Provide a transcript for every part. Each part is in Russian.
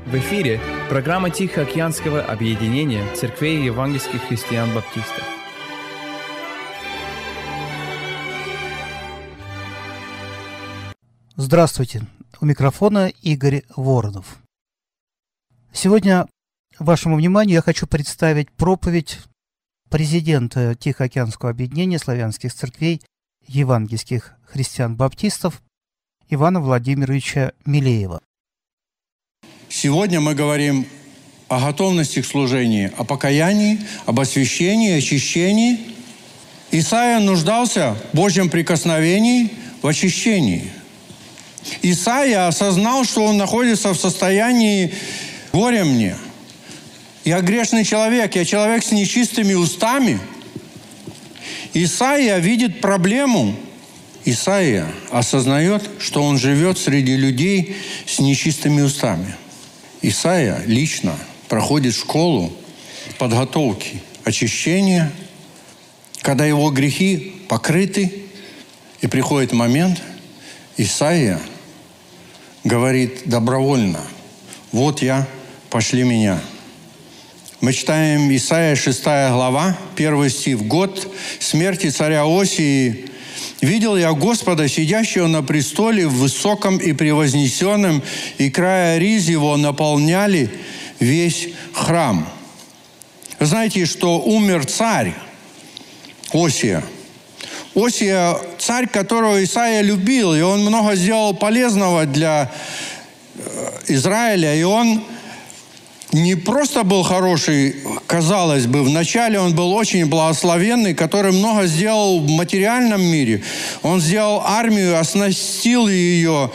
В эфире программа Тихоокеанского объединения церквей евангельских христиан-баптистов. Здравствуйте! У микрофона Игорь Воронов. Сегодня вашему вниманию я хочу представить проповедь президента Тихоокеанского объединения славянских церквей евангельских христиан-баптистов Ивана Владимировича Милеева. Сегодня мы говорим о готовности к служению, о покаянии, об освящении, очищении. Исаия нуждался в Божьем прикосновении, в очищении. Исаия осознал, что он находится в состоянии «горе мне». Я грешный человек, я человек с нечистыми устами. Исаия видит проблему. Исаия осознает, что он живет среди людей с нечистыми устами. Исаия лично проходит школу подготовки, очищения, когда его грехи покрыты, и приходит момент, Исаия говорит добровольно: «Вот я, пошли меня». Мы читаем Исаия 6 глава, 1 стих. «В год смерти царя Осии видел я Господа, сидящего на престоле, в высоком и превознесенном, и края риз его наполняли весь храм». Вы знаете, что умер царь Осия. Осия – царь, которого Исаия любил, и он много сделал полезного для Израиля, и он не просто был хороший, казалось бы, вначале он был очень благословенный, который много сделал в материальном мире. Он сделал армию, оснастил ее,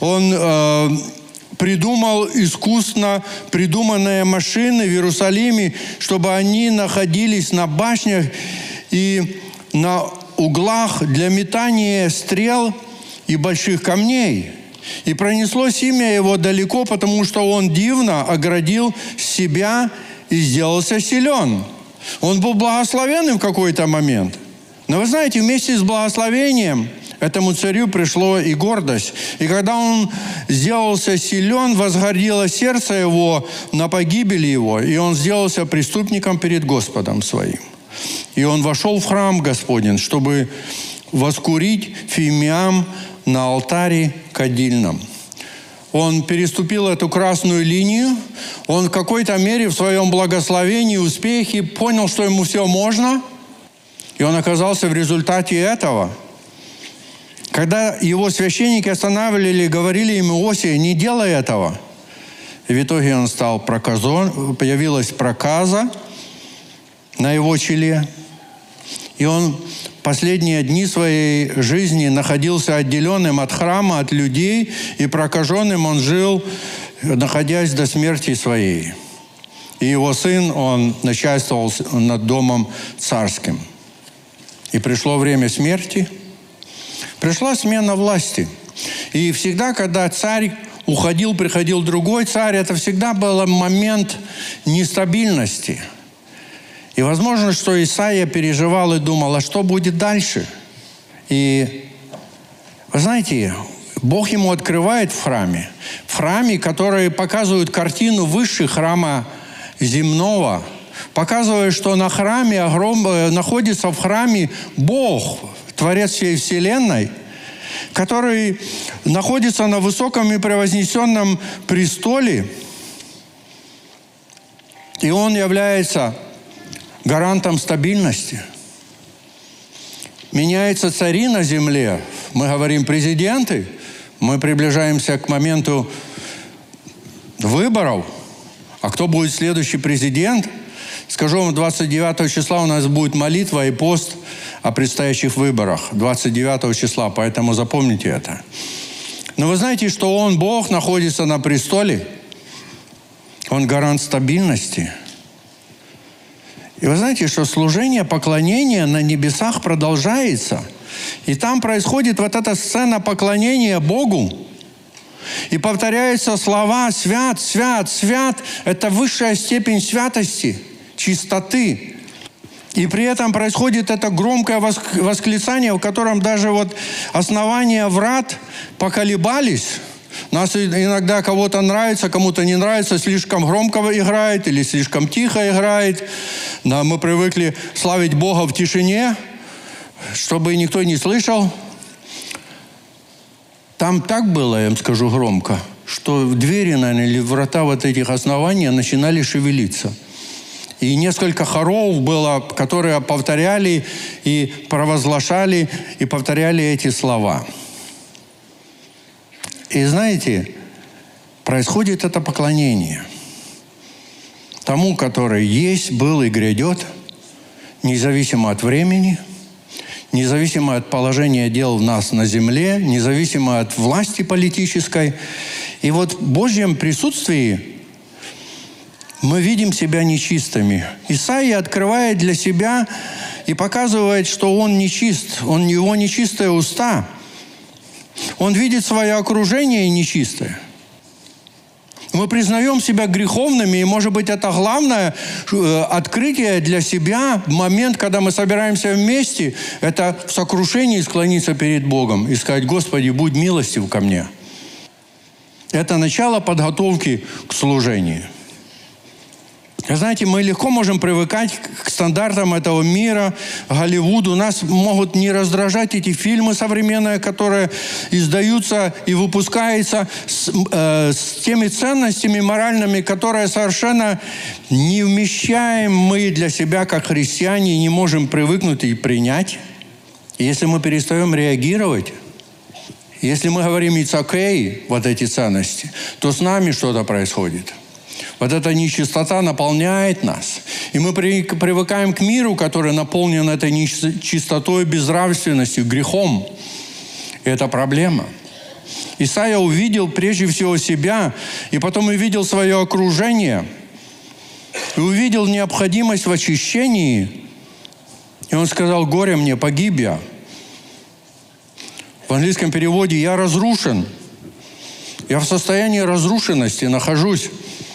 он придумал искусно придуманные машины в Иерусалиме, чтобы они находились на башнях и на углах для метания стрел и больших камней. И пронеслось имя его далеко, потому что он дивно оградил себя и сделался силен. Он был благословенным в какой-то момент. Но вы знаете, вместе с благословением этому царю пришло и гордость. И когда он сделался силен, возгордило сердце его на погибель его, и он сделался преступником перед Господом своим. И он вошел в храм Господень, чтобы воскурить фимиам на алтаре кадильном. Он переступил эту красную линию. Он в какой-то мере в своем благословении, успехе понял, что ему все можно. И он оказался в результате этого. Когда его священники останавливали, говорили ему: «Осия, не делай этого». И в итоге он стал проказон, появилась проказа на его челе. И он последние дни своей жизни находился отделенным от храма, от людей, и прокаженным он жил, находясь до смерти своей. И его сын, он начальствовал над домом царским. И пришло время смерти, пришла смена власти. И всегда, когда царь уходил, приходил другой царь, это всегда был момент нестабильности. И возможно, что Исаия переживал и думал, а что будет дальше? И вы знаете, Бог ему открывает в храме, который показывает картину выше храма земного, показывая, что на храме находится в храме Бог, Творец всей вселенной, который находится на высоком и превознесенном престоле, и Он является гарантом стабильности. Меняются цари на земле. Мы говорим президенты. Мы приближаемся к моменту выборов. А кто будет следующий президент? Скажу вам, 29 числа у нас будет молитва и пост о предстоящих выборах. 29 числа, поэтому запомните это. Но вы знаете, что Он, Бог, находится на престоле. Он гарант стабильности. И вы знаете, что служение, поклонение на небесах продолжается. И там происходит вот эта сцена поклонения Богу. И повторяются слова «свят, свят, свят». Это высшая степень святости, чистоты. И при этом происходит это громкое восклицание, в котором даже вот основания врат поколебались. Нас иногда кого-то нравится, кому-то не нравится, слишком громко играет или слишком тихо играет. Да, мы привыкли славить Бога в тишине, чтобы никто не слышал. Там так было, я вам скажу громко, что двери, наверное, или врата вот этих оснований начинали шевелиться. И несколько хоров было, которые повторяли и провозглашали, и повторяли эти слова. И знаете, происходит это поклонение тому, который есть, был и грядет, независимо от времени, независимо от положения дел в нас на земле, независимо от власти политической. И вот в Божьем присутствии мы видим себя нечистыми. Исаия открывает для себя и показывает, что он нечист, у него нечистые уста. Он видит свое окружение нечистое. Мы признаем себя греховными, и, может быть, это главное открытие для себя в момент, когда мы собираемся вместе, это в сокрушении склониться перед Богом и сказать: «Господи, будь милостив ко мне». Это начало подготовки к служению. Знаете, мы легко можем привыкать к стандартам этого мира, Голливуду. Нас могут не раздражать эти фильмы современные, которые издаются и выпускаются с теми ценностями моральными, которые совершенно не вмещаем мы для себя, как христиане, не можем привыкнуть и принять. И если мы перестаем реагировать, если мы говорим «it's okay», вот эти ценности, то с нами что-то происходит. Вот эта нечистота наполняет нас. И мы привыкаем к миру, который наполнен этой нечистотой, безнравственностью, грехом. И это проблема. Исаия увидел прежде всего себя, и потом увидел свое окружение, и увидел необходимость в очищении. И он сказал: «Горе мне, погиб я». В английском переводе «я разрушен». Я в состоянии разрушенности нахожусь.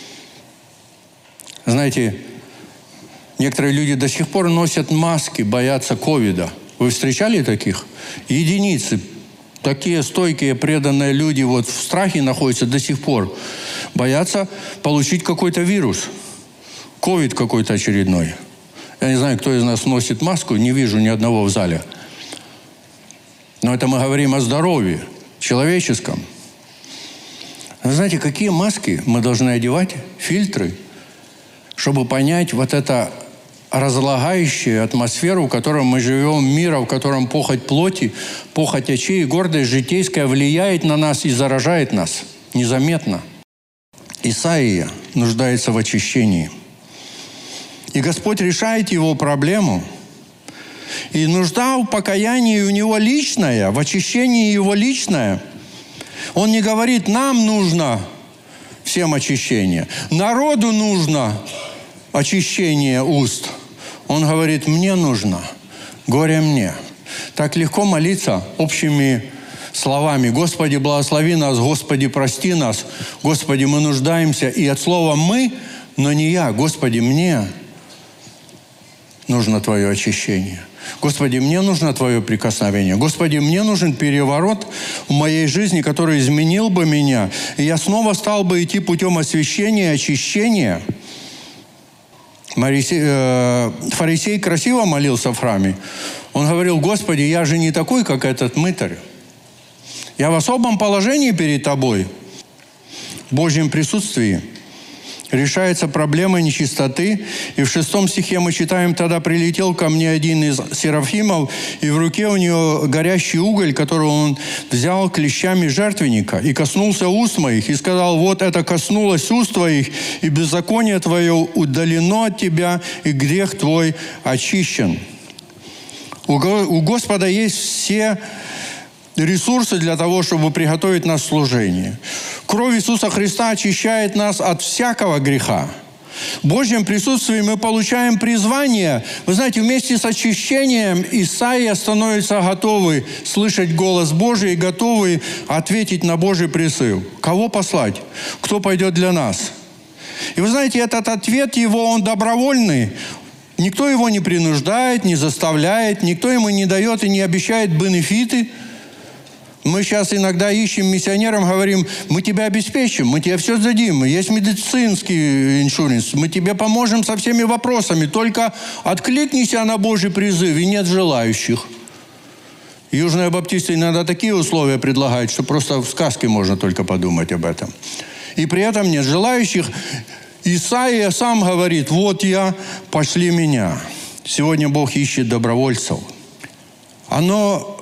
Знаете, некоторые люди до сих пор носят маски, боятся ковида. Вы встречали таких? Единицы. Такие стойкие, преданные люди вот в страхе находятся до сих пор. Боятся получить какой-то вирус. Ковид какой-то очередной. Я не знаю, кто из нас носит маску, не вижу ни одного в зале. Но это мы говорим о здоровье человеческом. Вы знаете, какие маски мы должны одевать? Фильтры. Чтобы понять вот это разлагающую атмосферу, в которой мы живем, мира, в котором похоть плоти, похоть очей, гордость житейская влияет на нас и заражает нас незаметно. Исаия нуждается в очищении. И Господь решает его проблему. И нужда в покаянии у него личная, в очищении его личная. Он не говорит: нам нужно всем очищение, народу нужно очищение уст. Он говорит: мне нужно, горе мне. Так легко молиться общими словами: Господи, благослови нас, Господи, прости нас, Господи, мы нуждаемся. И от слова «мы», но не я, Господи, мне нужно Твое очищение. Господи, мне нужно Твое прикосновение. Господи, мне нужен переворот в моей жизни, который изменил бы меня. И я снова стал бы идти путем освящения, очищения. Фарисей красиво молился в храме. Он говорил: Господи, я же не такой, как этот мытарь. Я в особом положении перед Тобой. В Божьем присутствии решается проблема нечистоты. И в 6 стихе мы читаем: «Тогда прилетел ко мне один из серафимов, и в руке у него горящий уголь, который он взял клещами жертвенника, и коснулся уст моих, и сказал: вот это коснулось уст твоих, и беззаконие твое удалено от тебя, и грех твой очищен». У Господа есть все ресурсы для того, чтобы приготовить нас к служению. Кровь Иисуса Христа очищает нас от всякого греха. В Божьем присутствии мы получаем призвание. Вы знаете, вместе с очищением Исаия становится готовый слышать голос Божий и готовый ответить на Божий призыв. Кого послать? Кто пойдет для нас? И вы знаете, этот ответ его, он добровольный. Никто его не принуждает, не заставляет, никто ему не дает и не обещает бенефиты. Мы сейчас иногда ищем миссионерам, говорим, мы тебя обеспечим, мы тебе все дадим, есть медицинский иншуренс, мы тебе поможем со всеми вопросами, только откликнись на Божий призыв, и нет желающих. Южные баптисты иногда такие условия предлагают, что просто в сказке можно только подумать об этом. И при этом нет желающих. Исаия сам говорит, вот я, пошли меня. Сегодня Бог ищет добровольцев. Оно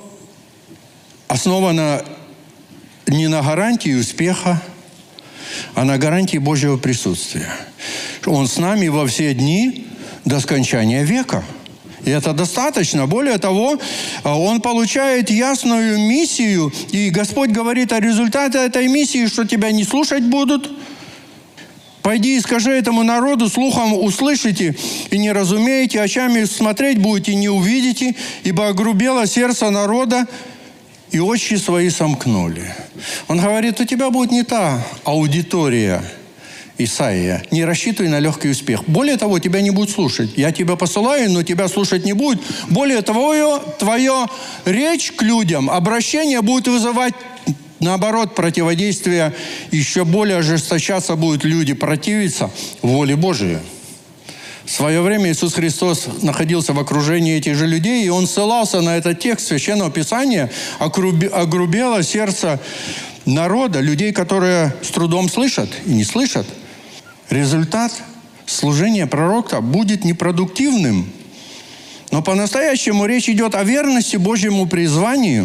основано не на гарантии успеха, а на гарантии Божьего присутствия. Он с нами во все дни до скончания века. И это достаточно. Более того, он получает ясную миссию, и Господь говорит о результате этой миссии, что тебя не слушать будут. Пойди и скажи этому народу, слухом услышите и не разумеете, очами смотреть будете и не увидите, ибо огрубело сердце народа, и очи свои сомкнули. Он говорит, у тебя будет не та аудитория, Исаия, не рассчитывай на легкий успех. Более того, тебя не будут слушать. Я тебя посылаю, но тебя слушать не будет. Более того, твоя речь к людям, обращение будет вызывать, наоборот, противодействие. Еще более ожесточаться будут люди, противиться воле Божией. В свое время Иисус Христос находился в окружении этих же людей, и Он ссылался на этот текст Священного Писания, огрубело сердце народа, людей, которые с трудом слышат и не слышат. Результат служения пророка будет непродуктивным. Но по-настоящему речь идет о верности Божьему призванию.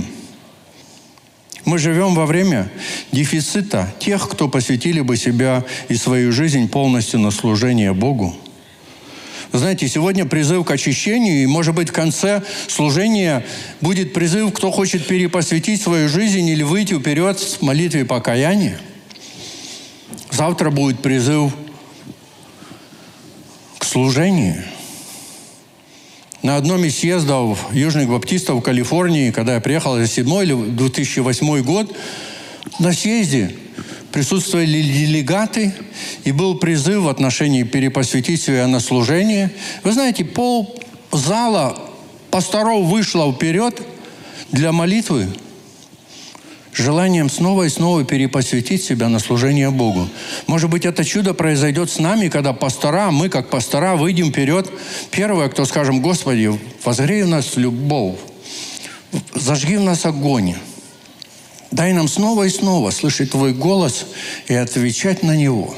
Мы живем во время дефицита тех, кто посвятили бы себя и свою жизнь полностью на служение Богу. Знаете, сегодня призыв к очищению, и, может быть, в конце служения будет призыв, кто хочет перепосвятить свою жизнь или выйти вперед с молитвой покаяния. Завтра будет призыв к служению. На одном из съездов южных баптистов в Калифорнии, когда я приехал за 2007 или 2008 год, на съезде присутствовали делегаты, и был призыв в отношении перепосвятить себя на служение. Вы знаете, ползала пасторов вышло вперед для молитвы, желанием снова и снова перепосвятить себя на служение Богу. Может быть, это чудо произойдет с нами, когда пастора, мы как пастора выйдем вперед. Первое, кто скажем, Господи, возгрей в нас любовь, зажги в нас огонь. Дай нам снова и снова слышать Твой голос и отвечать на него.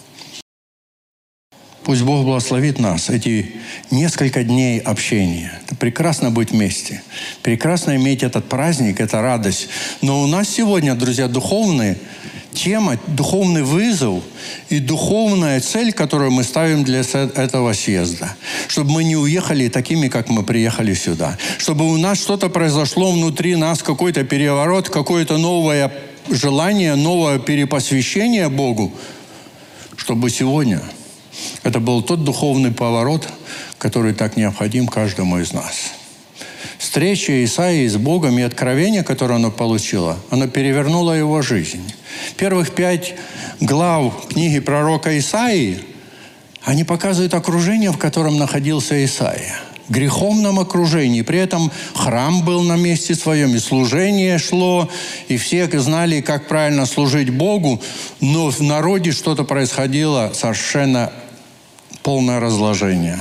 Пусть Бог благословит нас эти несколько дней общения. Это прекрасно быть вместе. Прекрасно иметь этот праздник, эту радость. Но у нас сегодня, друзья, духовная тема, духовный вызов и духовная цель, которую мы ставим для этого съезда. Чтобы мы не уехали такими, как мы приехали сюда. Чтобы у нас что-то произошло внутри нас, какой-то переворот, какое-то новое желание, новое перепосвящение Богу. Чтобы сегодня это был тот духовный поворот, который так необходим каждому из нас. Встреча Исаии с Богом и откровение, которое оно получило, оно перевернуло его жизнь. Первых 5 глав книги пророка Исаии, они показывают окружение, в котором находился Исаия. В греховном окружении. При этом храм был на месте своем, и служение шло, и все знали, как правильно служить Богу, но в народе что-то происходило совершенно полное разложение.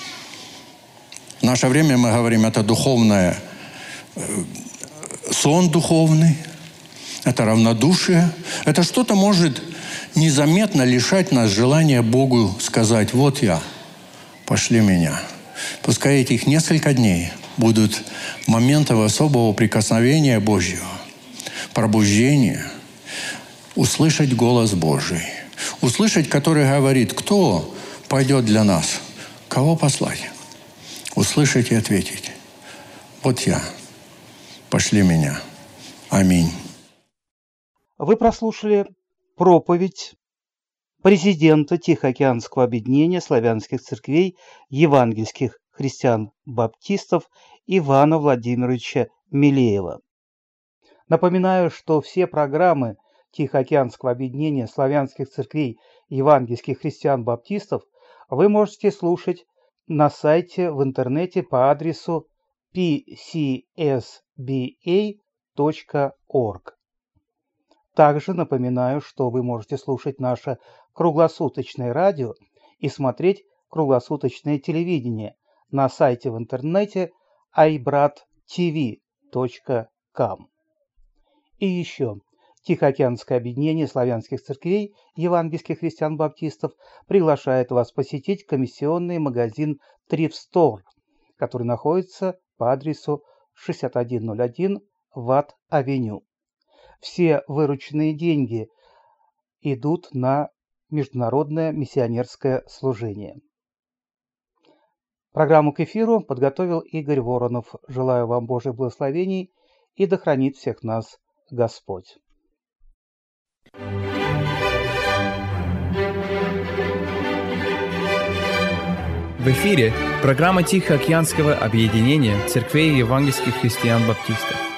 В наше время мы говорим, это духовное, сон духовный, это равнодушие. Это что-то может незаметно лишать нас желания Богу сказать, вот я, пошли меня. Пускай этих несколько дней будут моментов особого прикосновения Божьего, пробуждения, услышать голос Божий. Услышать, который говорит, кто пойдет для нас, кого послать. Услышать и ответить. Вот я, пошли меня. Аминь. Вы прослушали проповедь президента Тихоокеанского объединения славянских церквей евангельских христиан-баптистов Ивана Владимировича Милеева. Напоминаю, что все программы Тихоокеанского объединения славянских церквей евангельских христиан-баптистов вы можете слушать на сайте в интернете по адресу pcsba.org. Также напоминаю, что вы можете слушать наше круглосуточное радио и смотреть круглосуточное телевидение на сайте в интернете ibrat.tv.com. И еще, Тихоокеанское объединение славянских церквей евангельских христиан-баптистов приглашает вас посетить комиссионный магазин Thrift Store, который находится по адресу 6101 Ватт-авеню. Все вырученные деньги идут на международное миссионерское служение. Программу к эфиру подготовил Игорь Воронов. Желаю вам Божьих благословений и да хранит всех нас Господь. В эфире программа Тихоокеанского объединения церквей евангельских христиан-баптистов.